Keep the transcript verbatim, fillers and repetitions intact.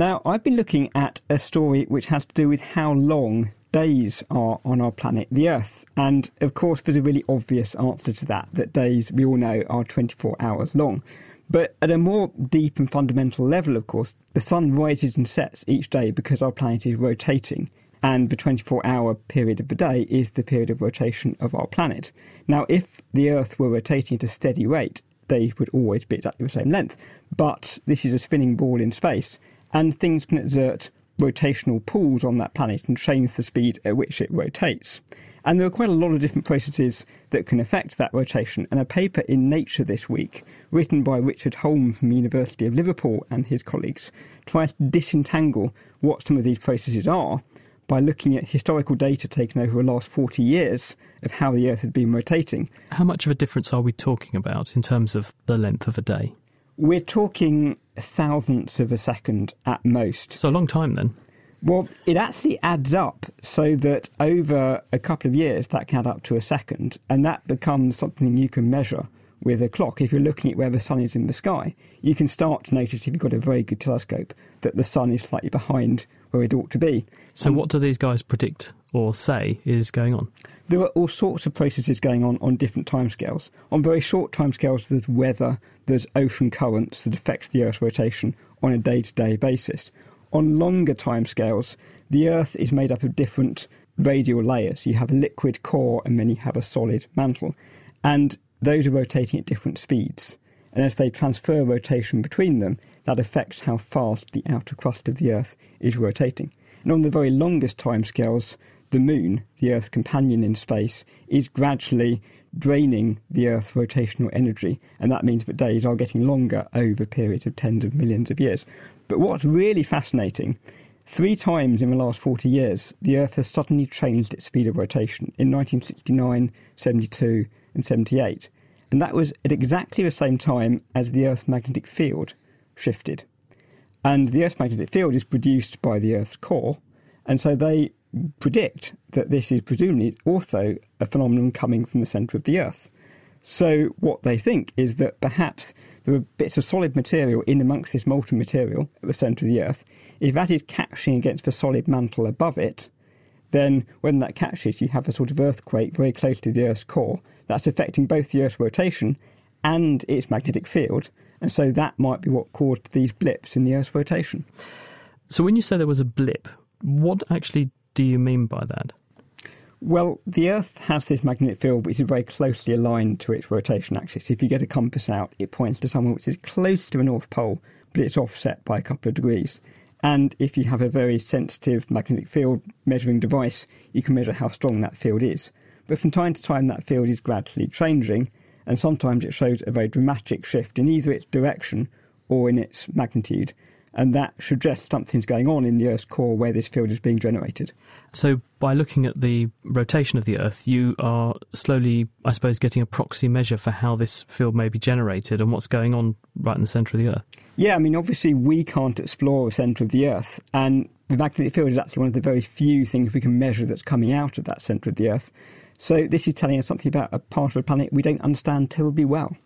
Now, I've been looking at a story which has to do with how long days are on our planet, the Earth. And, of course, there's a really obvious answer to that, that days, we all know, are twenty-four hours long. But at a more deep and fundamental level, of course, the sun rises and sets each day because our planet is rotating. And the twenty-four hour period of the day is the period of rotation of our planet. Now, if the Earth were rotating at a steady rate, days would always be exactly the same length. But this is a spinning ball in space, and things can exert rotational pulls on that planet and change the speed at which it rotates. And there are quite a lot of different processes that can affect that rotation. And a paper in Nature this week, written by Richard Holmes from the University of Liverpool and his colleagues, tries to disentangle what some of these processes are by looking at historical data taken over the last forty years of how the Earth has been rotating. How much of a difference are we talking about in terms of the length of a day? We're talking thousandths of a second at most. So a long time then? Well, it actually adds up so that over a couple of years that can add up to a second, and that becomes something you can measure with a clock. If you're looking at where the sun is in the sky, you can start to notice, if you've got a very good telescope, that the sun is slightly behind where it ought to be. So and what do these guys predict or say is going on? There are all sorts of processes going on on different timescales. On very short timescales, there's weather, there's ocean currents that affect the Earth's rotation on a day-to-day basis. On longer timescales, the Earth is made up of different radial layers. You have a liquid core and then you have a solid mantle. And those are rotating at different speeds. And as they transfer rotation between them, that affects how fast the outer crust of the Earth is rotating. And on the very longest timescales, the Moon, the Earth's companion in space, is gradually draining the Earth's rotational energy, and that means that days are getting longer over periods of tens of millions of years. But what's really fascinating, three times in the last forty years, the Earth has suddenly changed its speed of rotation, in nineteen sixty-nine, seventy-two and seventy-eight. And that was at exactly the same time as the Earth's magnetic field shifted. And the Earth's magnetic field is produced by the Earth's core, and so they predict that this is presumably also a phenomenon coming from the centre of the Earth. So what they think is that perhaps there are bits of solid material in amongst this molten material at the centre of the Earth. If that is catching against the solid mantle above it, then when that catches, you have a sort of earthquake very close to the Earth's core. That's affecting both the Earth's rotation and its magnetic field, and so that might be what caused these blips in the Earth's rotation. So when you say there was a blip, what actually do you mean by that? Well, the Earth has this magnetic field which is very closely aligned to its rotation axis. If you get a compass out, it points to somewhere which is close to the North Pole, but it's offset by a couple of degrees. And if you have a very sensitive magnetic field measuring device, you can measure how strong that field is. But from time to time, that field is gradually changing, and sometimes it shows a very dramatic shift in either its direction or in its magnitude. And that suggests something's going on in the Earth's core where this field is being generated. So by looking at the rotation of the Earth, you are slowly, I suppose, getting a proxy measure for how this field may be generated and what's going on right in the centre of the Earth. Yeah, I mean, obviously we can't explore the centre of the Earth, and the magnetic field is actually one of the very few things we can measure that's coming out of that centre of the Earth. So this is telling us something about a part of the planet we don't understand terribly well.